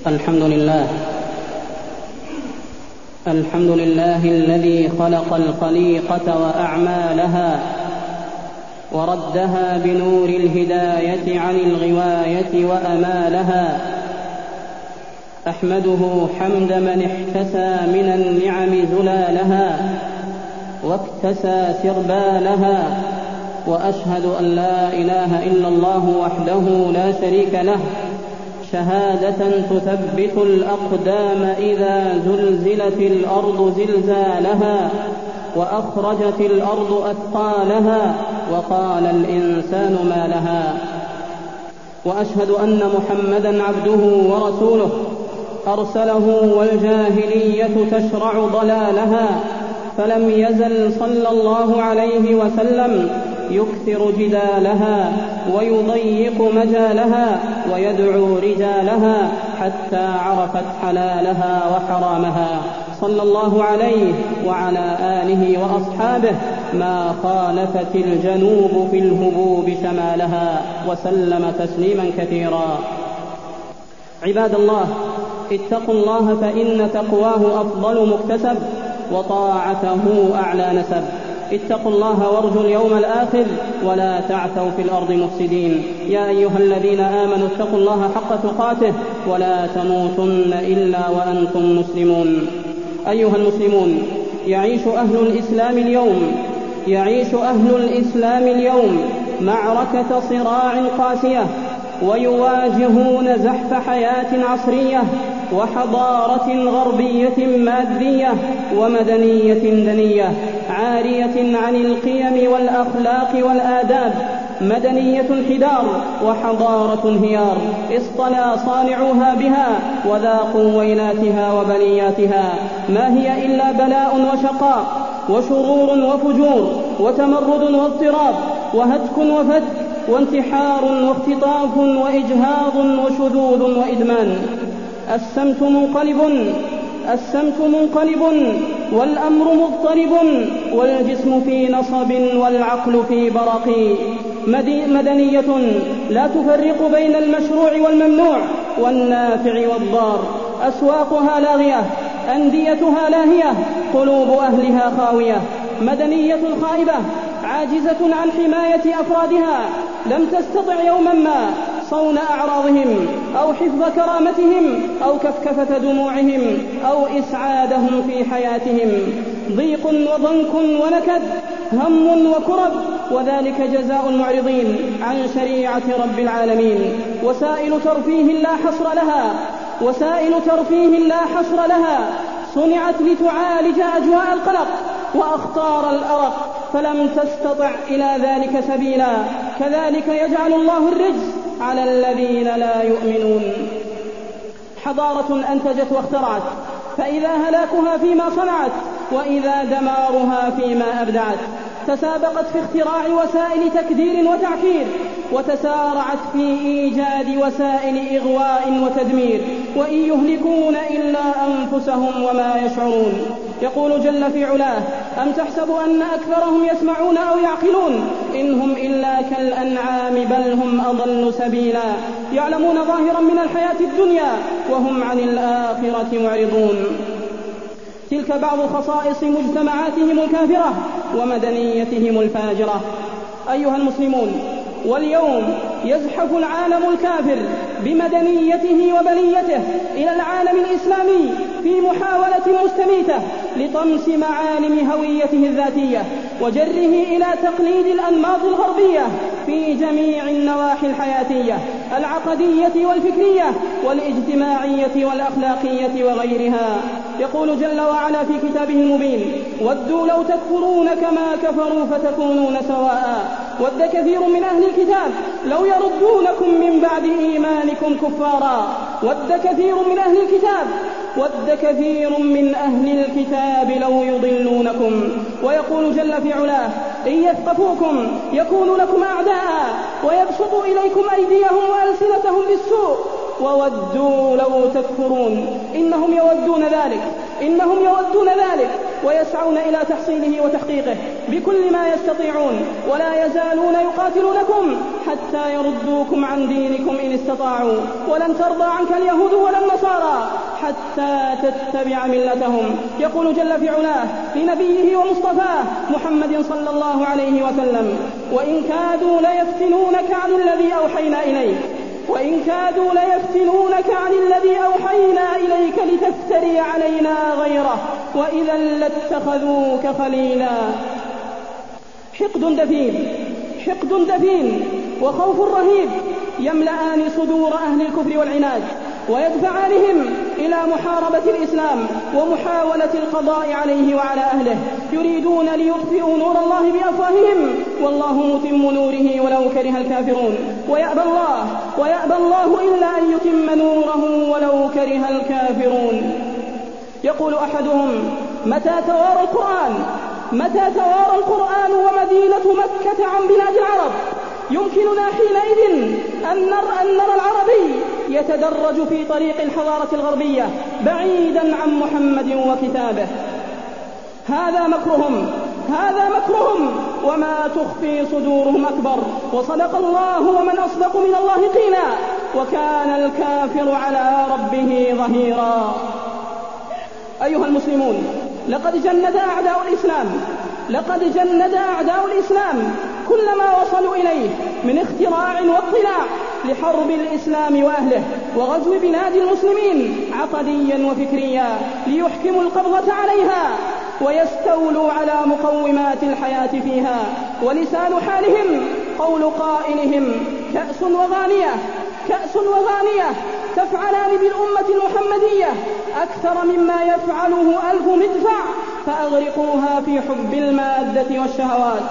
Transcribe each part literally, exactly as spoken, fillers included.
الحمد لله الحمد لله الذي خلق الخليقة وأعمالها وردها بنور الهداية عن الغواية وأمالها. أحمده حمد من احتسى من النعم زلالها واكتسى سربالها، وأشهد أن لا إله إلا الله وحده لا شريك له، شهادة تثبت الأقدام إذا زلزلت الأرض زلزالها وأخرجت الأرض أثقالها وقال الإنسان ما لها. وأشهد أن محمدًا عبده ورسوله أرسله والجاهلية تشرع ضلالها، فلم يزل صلى الله عليه وسلم يكثر جدالها ويضيق مجالها ويدعو رجالها حتى عرفت حلالها وحرامها، صلى الله عليه وعلى آله وأصحابه ما خالفت الجنوب في الهبوب شمالها، وسلم تسليما كثيرا. عباد الله، اتقوا الله فإن تقواه أفضل مكتسب وطاعته أعلى نسب. اتقوا الله وارجوا اليوم الآخر ولا تعثوا في الأرض مفسدين. يا أيها الذين آمنوا اتقوا الله حق تقاته ولا تموتن إلا وأنتم مسلمون. أيها المسلمون، يعيش أهل الإسلام اليوم يعيش أهل الإسلام اليوم معركة صراع قاسية، ويواجهون زحف حياة عصرية وحضارة غربية مادية ومدنية دنية عارية عن القيم والأخلاق والآداب، مدنية انحدار وحضارة انهيار اصطنى صانعوها بها وذاقوا ويلاتها وبلياتها، ما هي إلا بلاء وشقاء وشرور وفجور وتمرد واضطراب وهتك وفتك وانتحار واختطاف وإجهاض وشذوذ وإدمان. السمت منقلب السمت منقلب والأمر مضطرب، والجسم في نصب والعقل في برق. مدنية لا تفرق بين المشروع والممنوع والنافع والضار، أسواقها لاغية، أنديتها لاهية، قلوب أهلها خاوية. مدنية خائبة عاجزة عن حماية أفرادها، لم تستطع يوما ما صون أعراضهم أو حفظ كرامتهم أو كفكفة دموعهم أو إسعادهم في حياتهم. ضيق وضنك ونكد، هم وكرب، وذلك جزاء المعرضين عن شريعة رب العالمين. وسائل ترفيه لا حصر لها وسائل ترفيه لا حصر لها صنعت لتعالج أجواء القلق وأخطار الأرق، فلم تستطع إلى ذلك سبيلا. كذلك يجعل الله الرجس على الذين لا يؤمنون. حضارة أنتجت واخترعت، فإذا هلاكها فيما صنعت وإذا دمارها فيما أبدعت. تسابقت في اختراع وسائل تكدير وتعكير، وتسارعت في إيجاد وسائل إغواء وتدمير، وإن يهلكون إلا أنفسهم وما يشعرون. يقول جل في علاه: أم تحسب أن أكثرهم يسمعون أو يعقلون إنهم إلا كالأنعام بل هم أضل سبيلا. يعلمون ظاهرا من الحياة الدنيا وهم عن الآخرة معرضون. تلك بعض خصائص مجتمعاتهم الكافرة ومدنيتهم الفاجرة. أيها المسلمون، واليوم يزحف العالم الكافر بمدنيته وبليته إلى العالم الإسلامي في محاولة مستميتة لطمس معالم هويته الذاتية وجره إلى تقليد الأنماط الغربية في جميع النواحي الحياتية العقدية والفكرية والاجتماعية والأخلاقية وغيرها. يقول جل وعلا في كتابه المبين: ودوا لو تكفرون كما كفروا فتكونون سواء ود كثير من أهل الكتاب لو يردونكم من بعد إيمانكم كفارا ود كثير من أهل الكتاب ود كثير من أهل الكتاب لو يضلونكم. ويقول جل في علاه: إن يثقفوكم يكونوا لكم أعداء ويبسطوا إليكم أيديهم وألسنتهم بالسوء وودوا لو تكفرون. إنهم يودون ذلك إنهم يودون ذلك ويسعون إلى تحصيله وتحقيقه بكل ما يستطيعون، ولا يزالون يقاتلونكم حتى يردوكم عن دينكم إن استطاعوا، ولن ترضى عنك اليهود ولا النصارى حتى تتبع ملتهم. يقول جل في علاه لنبيه ومصطفاه محمد صلى الله عليه وسلم: وإن كادوا ليفتنونك عن الذي أوحينا إليك وإن كادوا ليفتنونك عن الذي أوحينا إليك لتفتري علينا غيره وإذا لاتخذوك خليلا. حقد دفين حقد دفين وخوف رهيب يملأان صدور أهل الكفر والعناد، ويدفعانهم إلى محاربة الإسلام ومحاولة القضاء عليه وعلى أهله. يريدون ليطفئوا نور الله بأفواههم والله متم نوره ولو كره الكافرون، ويأبى الله ويأبى الله إلا أن يتم نوره ولو كره الكافرون. يقول أحدهم: متى توارى القرآن متى توارى القرآن ومدينة مكة عن بلاد العرب؟ يمكننا حينئذ أن نرى, أن نرى العربي يتدرج في طريق الحضارة الغربية بعيدا عن محمد وكتابه. هذا مكرهم هذا مكرهم وما تخفي صدورهم أكبر، وصدق الله ومن أصدق من الله قيلا، وكان الكافر على ربه ظهيرا. أيها المسلمون، لقد جند أعداء الإسلام لقد جند أعداء الإسلام كل ما وصلوا إليه من اختراع واطلاع لحرب الإسلام وأهله وغزو بلاد المسلمين عقديا وفكريا ليحكموا القبضة عليها ويستولوا على مقومات الحياة فيها. ولسان حالهم قول قائلهم: كأس وغانية كأس وغانية تفعلان بالأمة المحمدية أكثر مما يفعله ألف مدفع فأغرقوها في حب المادة والشهوات.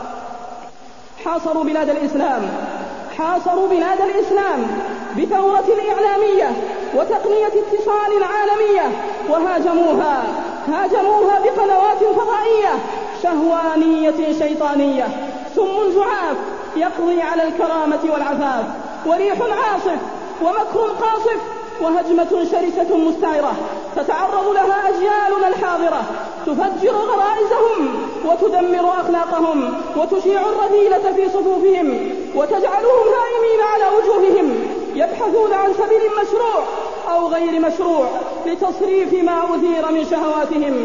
حاصروا بلاد الإسلام حاصروا بلاد الإسلام بثورة إعلامية وتقنية اتصال عالمية، وهاجموها هاجموها بقنوات فضائية شهوانية شيطانية، سم زعاف يقضي على الكرامة والعفاف، وريح عاصف ومكر قاصف وهجمة شرسة مستعرة تتعرض لها أجيالنا الحاضرة، تفجر غرائزهم وتدمر أخلاقهم وتشيع الرذيلة في صفوفهم وتجعلهم هائمين على وجوههم يبحثون عن سبيل مشروع أو غير مشروع لتصريف ما أثير من شهواتهم.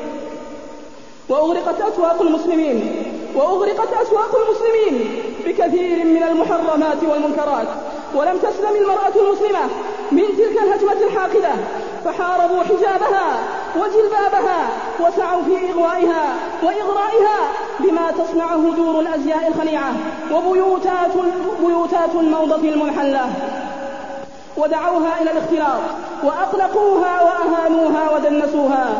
وأغرقت أسواق المسلمين وأغرقت أسواق المسلمين بكثير من المحرمات والمنكرات، ولم تسلم المرأة المسلمة من تلك الهجمة الحاقدة، فحاربوا حجابها وجلبابها وسعوا في إغوائها وإغرائها بما تصنعه دور الأزياء الخليعة وبيوتات بيوتات الموضة المنحلة، ودعوها إلى الاختلاط وأقلقوها وأهانوها ودنسوها.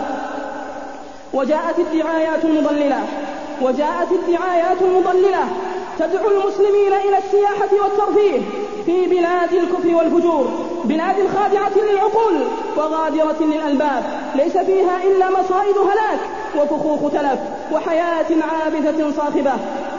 وجاءت الدعايات المضللة وجاءت الدعايات المضللة تدعو المسلمين إلى السياحة والترفيه في بلاد الكفر والفجور، بلاد خادعة للعقول وغادرة للألباب، ليس فيها إلا مصائد هلاك وفخوخ تلف وحياة عابثة صاخبة.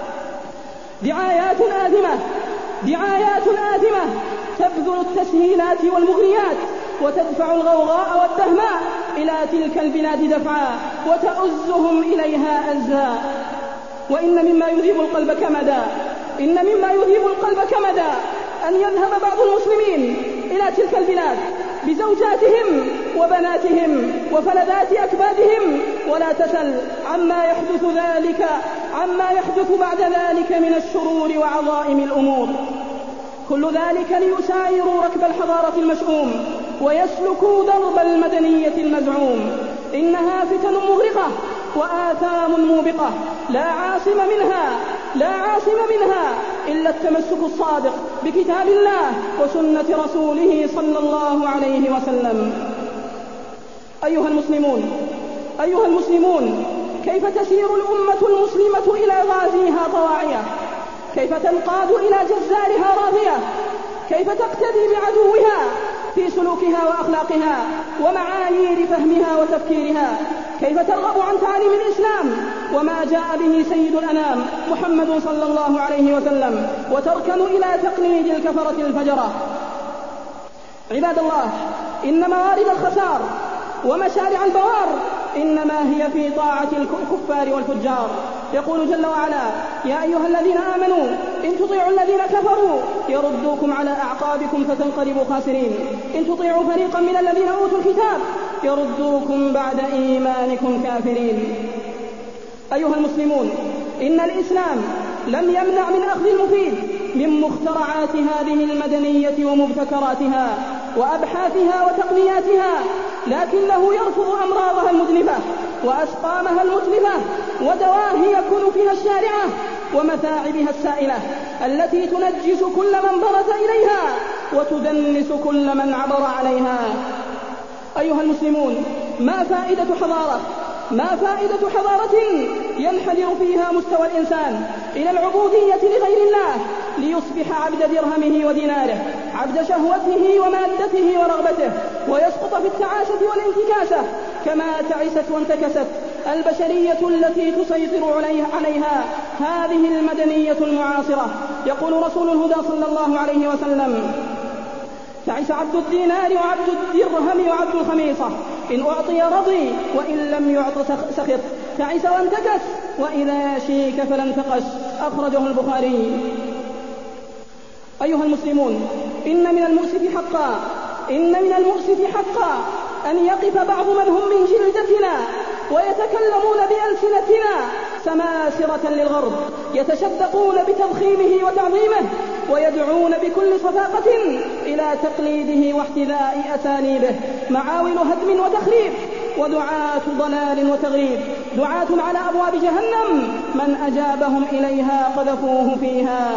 دعايات آثمة دعايات آثمة تبذل التسهيلات والمغريات وتدفع الغوغاء والدهماء إلى تلك البلاد دفعا وتؤزهم إليها أزا. وإن مما يذيب القلب كمدا إن مما يذيب القلب كمدا أن يذهب بعض المسلمين إلى تلك البلاد بزوجاتهم وبناتهم وفلذات أكبادهم، ولا تسل عما يحدث ذلك عما يحدث بعد ذلك من الشرور وعظائم الأمور. كل ذلك ليسايروا ركب الحضارة المشؤوم ويسلكوا درب المدنية المزعوم. إنها فتن مغرقة وآثام موبقة لا عاصم منها لا عاصم منها إلا التمسك الصادق بكتاب الله وسنة رسوله صلى الله عليه وسلم. أيها المسلمون أيها المسلمون كيف تسير الأمة المسلمة إلى غازيها طواعية؟ كيف تنقاد إلى جزارها راضية؟ كيف تقتدي بعدوها في سلوكها وأخلاقها ومعايير فهمها وتفكيرها؟ كيف ترغب عن تعاليم الإسلام وما جاء به سيد الأنام محمد صلى الله عليه وسلم وتركن إلى تقليد الكفرة الفجرة؟ عباد الله، إن موارد الخسار ومشارع البوار إنما هي في طاعة الكفار والفجار. يقول جل وعلا: يا أيها الذين آمنوا إن تطيعوا الذين كفروا يردوكم على أعقابكم فتنقلبوا خاسرين. إن تطيعوا فريقا من الذين أوتوا الكتاب يردوكم بعد إيمانكم كافرين. أيها المسلمون، إن الإسلام لم يمنع من أخذ المفيد من مخترعات هذه المدنية ومبتكراتها وأبحاثها وتقنياتها، لكنه يرفض أمراضها المذنبة وأسقامها المتلفة ودواهي كنفها الشارعة ومثاعبها السائلة التي تنجس كل من برز إليها وتدنس كل من عبر عليها. أيها المسلمون، ما فائدة حضارة ما فائدة حضارة ينحدر فيها مستوى الإنسان إلى العبودية لغير الله ليصبح عبد درهمه وديناره، عبد شهوته ومادته ورغبته، ويسقط في التعاسة والانتكاسة كما تعست وانتكست البشرية التي تسيطر عليها هذه المدنية المعاصرة. يقول رسول الهدى صلى الله عليه وسلم: تعس عبد الدينار وعبد الدرهم وعبد الخميصة، إن أعطي رضي وإن لم يعط سخط، تعس وانتكس وإذا شيك فلن تقش. أخرجه البخاري. أيها المسلمون، إن من المؤسف حقا إن من المؤسف حقا أن يقف بعض من هم من جلدتنا ويتكلمون بألسنتنا سماسرة للغرب، يتشدقون بتضخيمه وتعظيمه ويدعون بكل صفاقة إلى تقليده واحتذاء أساليبه، معاول هدم وتخريب ودعاة ضلال وتغريب، دعاة على أبواب جهنم من أجابهم إليها قذفوه فيها.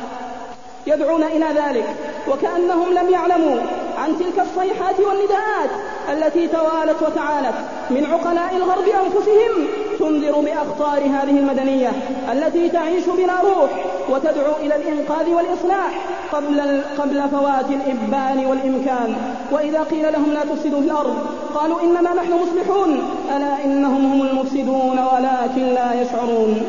يدعون إلى ذلك وكأنهم لم يعلموا عن تلك الصيحات والنداءات التي توالت وتعالت من عقلاء الغرب أنفسهم تنذر بأخطار هذه المدنية التي تعيش بلا روح وتدعو إلى الإنقاذ والإصلاح قبل, قبل فوات الإبان والإمكان. وإذا قيل لهم لا تفسدوا في الأرض قالوا إنما نحن مصلحون، ألا إنهم هم المفسدون ولكن لا يشعرون.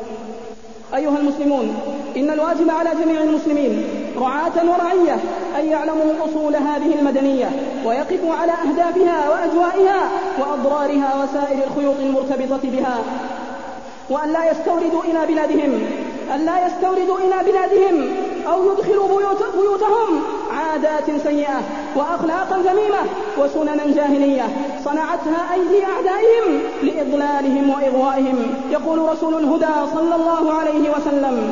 أيها المسلمون، إن الواجب على جميع المسلمين رعاة ورعية أن يعلموا أصول هذه المدنية ويقفوا على أهدافها وأجوائها وأضرارها وسائر الخيوط المرتبطة بها، وأن لا يستوردوا إلى بلادهم أن لا يستوردوا إلى بلادهم أو يدخلوا بيوت بيوتهم عادات سيئة وأخلاقا ذميمة وسننا جاهلية صنعتها أيدي أعدائهم لإضلالهم وإغوائهم. يقول رسول الهدى صلى الله عليه وسلم: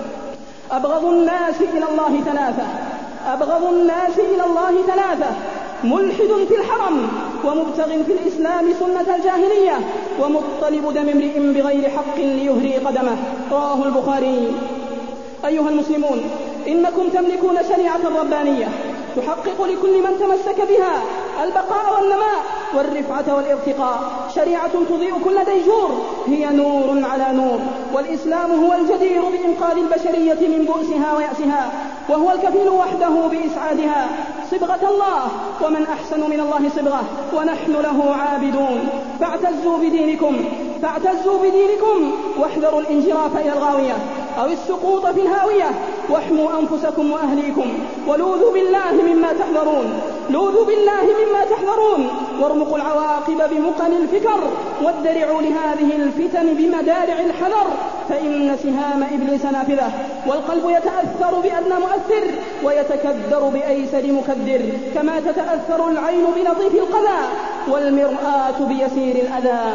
أبغض الناس إلى الله ثلاثة أبغض الناس إلى الله ثلاثة ملحد في الحرم، ومبتغ في الإسلام سنة الجاهلية، ومطلب دم امرئ بغير حق ليهري قدمه. رواه البخاري. أيها المسلمون، إنكم تملكون شريعة ربانية تحقق لكل من تمسك بها البقاء والنماء والرفعة والارتقاء، شريعة تضيء كل ديجور، هي نور على نور، والإسلام هو الجدير بإنقاذ البشرية من بؤسها ويأسها، وهو الكفيل وحده بإسعادها. صبغة الله، ومن أحسن من الله صبغة، ونحن له عابدون. فاعتزوا بدينكم فاعتزوا بدينكم واحذروا الانجراف إلى الغاوية أو السقوط في الهاوية، واحموا أنفسكم وأهليكم، ولوذوا بالله مما تحذرون لوذوا بالله مما تحذرون وارمقوا العواقب بمقل الفكر، وادرعوا لهذه الفتن بمدارع الحذر، فإن سهام إبليس نافذة، والقلب يتأثر بأدنى مؤثر ويتكدر بأيسر مكدر، كما تتأثر العين بلطيف القذى والمرآة بيسير الأذى.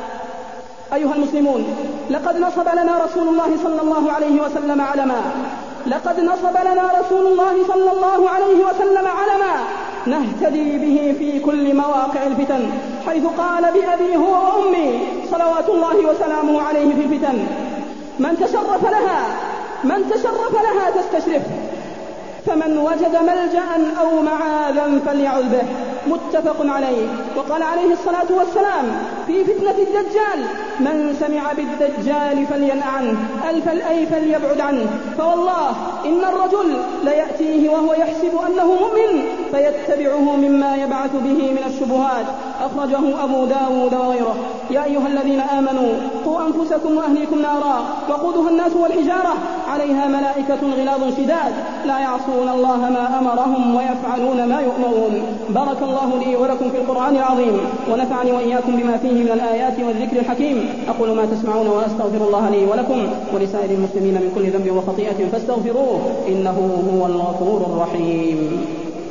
أيها المسلمون، لقد نصب لنا رسول الله صلى الله عليه وسلم علما لقد نصب لنا رسول الله صلى الله عليه وسلم علما نهتدي به في كل مواقع الفتن، حيث قال بأبي هو وأمي صلوات الله وسلامه عليه في الفتن: من تشرف لها من تشرف لها تستشرف، فمن وجد ملجأ أو معاذا فليعذ به. متفق عليه. وقال عليه الصلاة والسلام في فتنة الدجال: من سمع بالدجال فلينأ عنه، أي فليبعد عنه، فوالله إن الرجل ليأتيه وهو يحسب أنه مؤمن فيتبعه مما يبعث به من الشبهات، أخرجه أبو داود وغيره. يا أيها الذين آمنوا قوا أنفسكم وأهليكم نارا وقودها الناس والحجارة عليها ملائكة غلاظ شداد لا يعصون الله ما أمرهم ويفعلون ما يؤمرون. بارك الله لي ولكم في القرآن العظيم، ونفعني وإياكم بما فيه من الآيات والذكر الحكيم. أقول ما تسمعون وأستغفر الله لي ولكم ولسائر المسلمين من كل ذنب وخطيئة فاستغفروه إنه هو الغفور الرحيم.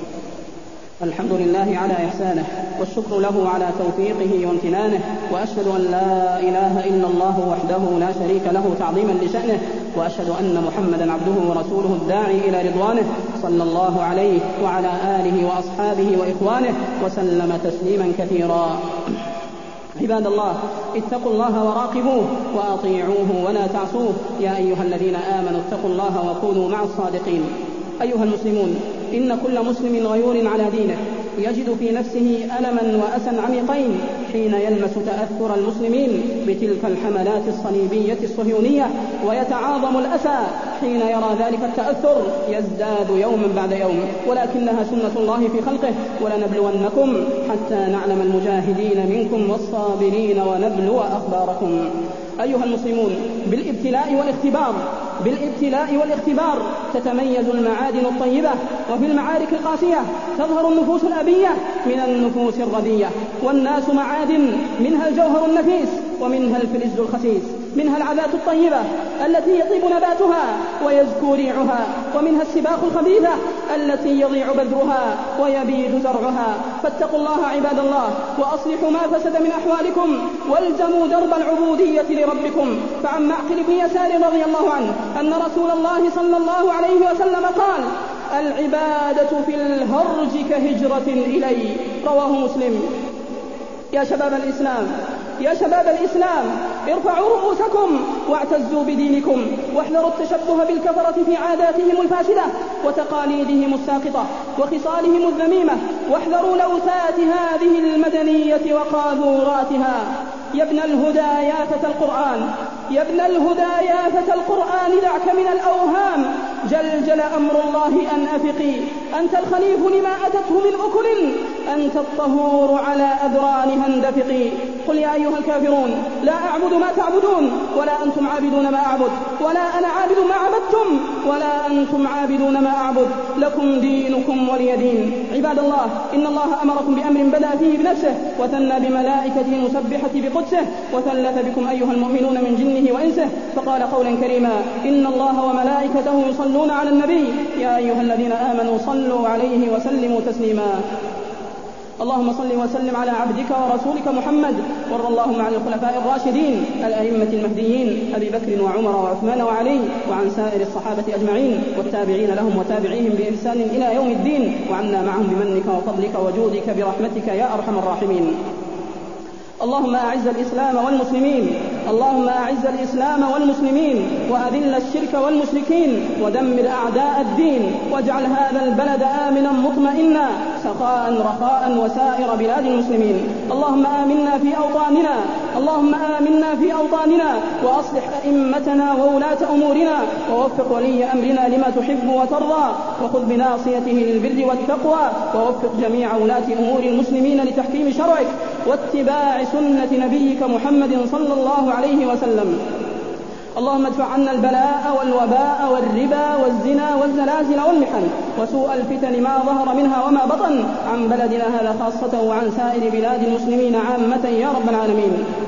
الحمد لله على إحسانه، والشكر له على توفيقه وامتنانه، وأشهد أن لا إله إلا الله وحده لا شريك له تعظيما لشأنه، وأشهد أن محمدا عبده ورسوله الداعي إلى رضوانه، صلى الله عليه وعلى آله وأصحابه وإخوانه وسلم تسليما كثيرا. عباد الله، اتقوا الله وراقبوه وأطيعوه ولا تعصوه. يا أيها الذين آمنوا اتقوا الله وكونوا مع الصادقين. أيها المسلمون، إن كل مسلم غيور على دينه يجد في نفسه ألما وأسا عميقين حين يلمس تأثر المسلمين بتلك الحملات الصليبية الصهيونية، ويتعاظم الأسى حين يرى ذلك التأثر يزداد يوما بعد يوم، ولكنها سنة الله في خلقه. ولنبلونكم حتى نعلم المجاهدين منكم والصابرين ونبلو أخباركم. أيها المسلمون، بالابتلاء والاختبار بالابتلاء والاختبار تتميز المعادن الطيبة، وفي المعارك القاسية تظهر النفوس الأبية من النفوس الردية. والناس معادن، منها الجوهر النفيس ومنها الفلز الخسيس، منها العذات الطيبة التي يطيب نباتها ويزكو ريعها، ومنها السباق الخبيثة التي يضيع بذرها ويبيد زرعها. فاتقوا الله عباد الله، وأصلحوا ما فسد من أحوالكم، والزموا درب العبودية لربكم. فعن معقل بن يسار رضي الله عنه أن رسول الله صلى الله عليه وسلم قال: العبادة في الهرج كهجرة إلي، رواه مسلم. يا شباب الإسلام يا شباب الإسلام ارفعوا رؤوسكم واعتزوا بدينكم، واحذروا التشبه بالكفرة في عاداتهم الفاسدة وتقاليدهم الساقطة وخصالهم الذميمة، واحذروا لوثات هذه المدنية وقاذوراتها. يا ابن الهدى يا فتى القرآن يا ابن الهدى يا فتى القرآن دعك من الأوهام، جلجل أمر الله أن أفقي، أنت الخليف لما أتته من أكل، أنت الطهور على أذرانها اندفقي. قل يا أيها الكافرون لا أعبد ما تعبدون، ولا أنتم عابدون ما أعبد، ولا أنا عابد ما عبدتم، ولا أنتم عابدون ما أعبد، لكم دينكم ولي دين. عباد الله، إن الله أمركم بأمر بدأ فيه بنفسه وثنى بملائكته المسبحة بقدسه، وثلث بكم أيها المؤمنون من جنه وإنسه، فقال قولا كريما: إن الله وملائكته يصلون على النبي يا أيها الذين آمنوا صلوا عليه وسلموا تسليما. اللهم صل وسلم على عبدك ورسولك محمد، وارض اللهم عن الخلفاء الراشدين الأئمة المهديين أبي بكر وعمر وعثمان وعلي، وعن سائر الصحابة أجمعين والتابعين لهم وتابعيهم بإحسان إلى يوم الدين، وعنا معهم بمنك وفضلك وجودك برحمتك يا أرحم الراحمين. اللهم أعز الإسلام والمسلمين اللهم أعز الإسلام والمسلمين وأذل الشرك والمشركين، ودمر أعداء الدين، واجعل هذا البلد آمنا مطمئنا سخاء رخاء وسائر بلاد المسلمين. اللهم آمنا في أوطاننا اللهم آمنا في أوطاننا وأصلح أئمتنا وولاة أمورنا، ووفق ولي أمرنا لما تحب وترضى، وخذ بناصيته للبر والتقوى، ووفق جميع ولاة أمور المسلمين لتحكيم شرعك واتباع سنة نبيك محمد صلى الله عليه وسلم. اللهم ادفع عنا البلاء والوباء والربا والزنا والزلازل والمحن وسوء الفتن ما ظهر منها وما بطن عن بلدنا هذا خاصة وعن سائر بلاد المسلمين عامة يا رب العالمين.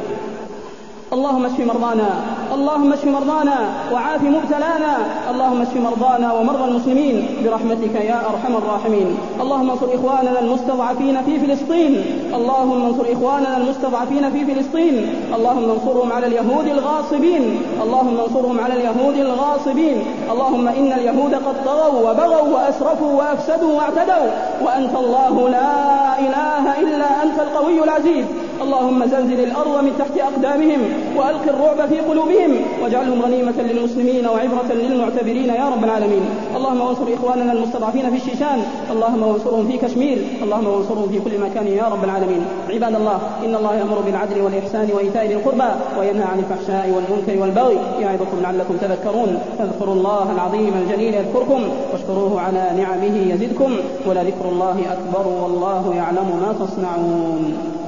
اللهم اشف مرضانا اللهم اشف مرضانا وعاف مبتلانا اللهم اشف مرضانا ومرضى المسلمين برحمتك يا أرحم الراحمين. اللهم انصر إخواننا المستضعفين في فلسطين اللهم انصر إخواننا المستضعفين في فلسطين اللهم انصرهم على اليهود الغاصبين اللهم انصرهم على اليهود الغاصبين. اللهم إن اليهود قد طغوا وبغوا وأسرفوا وأفسدوا واعتدوا، وأنت الله لا إله إلا أنت القوي العزيز. اللهم زلزل الأرض من تحت أقدامهم وألق الرعب في قلوبهم واجعلهم غنيمة للمسلمين وعبرة للمعتبرين يا رب العالمين. اللهم انصر إخواننا المستضعفين في الشيشان، اللهم انصرهم في كشمير، اللهم انصرهم في كل مكان يا رب العالمين. عباد الله، إن الله يأمر بالعدل والإحسان وإيتاء ذي القربى وينهى عن الفحشاء والمنكر والبغي يعظكم لعلكم تذكرون. فاذكروا الله العظيم الجليل يذكركم واشكروه على نعمه يزدكم ولذكر الله أكبر والله يعلم ما تصنعون.